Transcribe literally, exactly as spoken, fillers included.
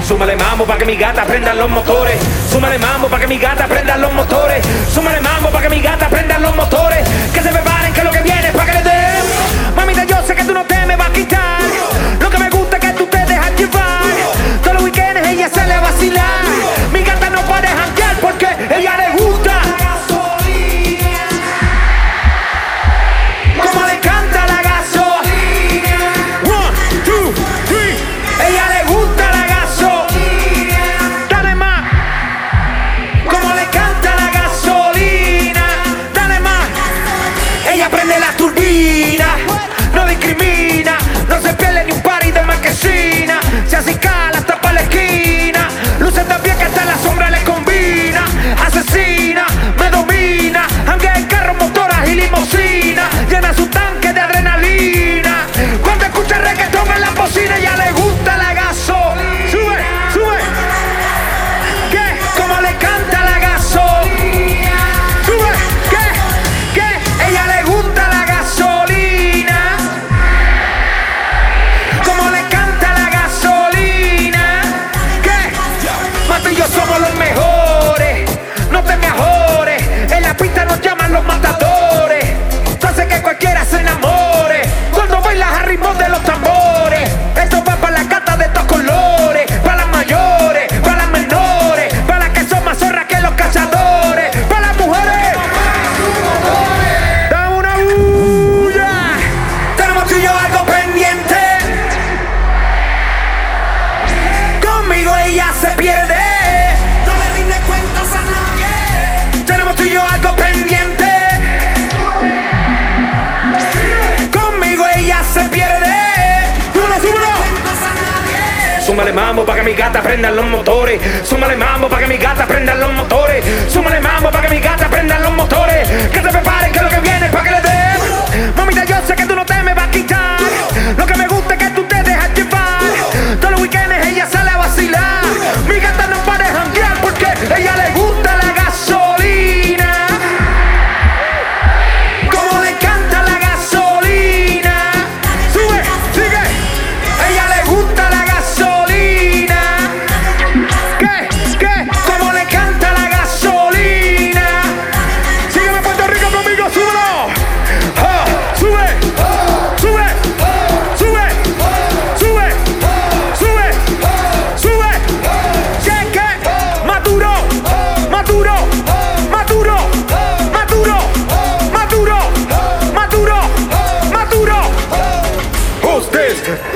Súmale mambo pa' que mi gata prendan los motores. Súmale mambo pa' que mi gata prendan los motores. Súmale mambo pa' que mi gata prendan los motores. Que se preparen que lo que viene es pa' que le den. Mamita, yo sé que tú no te me vas a quitar. Lo que me gusta es que tú te dejas llevar. Todos los weekends ella sale a vacilar. Mi gata no puede janguear porque ella le gusta. Como le encanta la gasolina. One, two, three. Ella le gusta la gasolina. Dale más. Como le encanta la gasolina. Dale más. Ella prende la turbina. No discrimina. No se pierde ni un party de marquesina. Se acicala hasta pa' la esquina. Luce tan bien que hasta la sombra le combina. Asesina, me domina. Janguea en carros, motoras y limusina. Llena su tanque de adrenalina. Cuando escucha reggaetón en la bocina, ella le gusta la gaso. Sube, sube. ¿Qué? Como le canta la gasolina. Sube, ¿qué? ¿Qué? Ella le gusta la gasolina. Como le canta la gasolina. ¿Qué? Mato y yo somos los mejores. No te me ajores. En la pista nos llaman los matadores. Entonces que cualquiera se enamore. Cuando bailas a ritmo de los tambores. Esto va para la gata de estos colores. Para las mayores, para las menores. Para las que son más zorras que los cazadores. Para las mujeres. Dame una bulla. Tenemos tú y yo algo pendiente. Conmigo ella se pierde. No le rinde cuentas a nadie. Tenemos tú y yo algo pendiente. Conmigo ella se pierde. Uno, uno. Súmale mambo pa' que mi gata prendan los motores. Súmale mambo pa' que mi gata prendan los motores. Súmale mambo pa' que mi gata prendan los motores. Que se preparen que lo que viene es pa' que le den. Mamita, yo sé que tú no te me vas a quitar. Lo que me gusta es que tú te dejas llevar. Todos los weekends ella sale a vacilar. Mi gata no para de janguear porque ella le gusta la gasolina. Como le encanta la gasolina. Sube, sigue. Ella le gusta la gasolina. ¿Qué? ¿Qué? Como le encanta la gasolina. Sígueme Puerto Rico conmigo, súbelo. Ah, sube, sube, sube, sube, sube, sube. Cheque. Maduro, Maduro, Maduro, Maduro, Maduro, Maduro, Maduro. Who's this?